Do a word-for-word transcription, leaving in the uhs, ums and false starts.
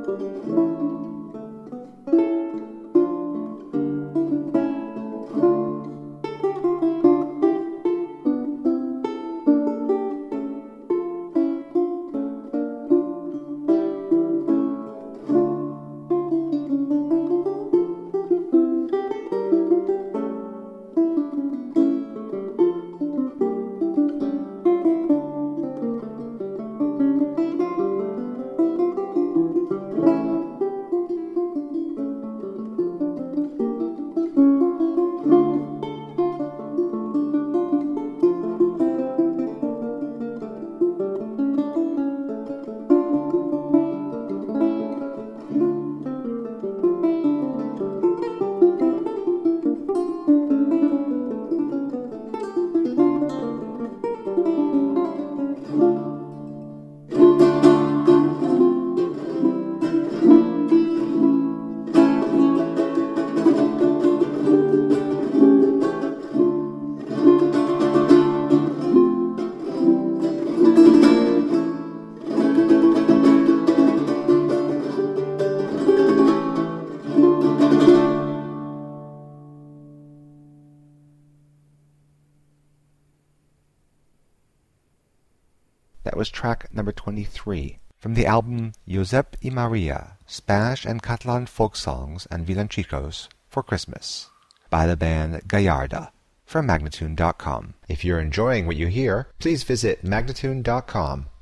That was track number twenty-three from the album Josep y Maria, Spanish and Catalan Folk Songs and Villancicos for Christmas, by the band Gallarda, from Magnatune dot com. If you're enjoying what you hear, please visit Magnatune dot com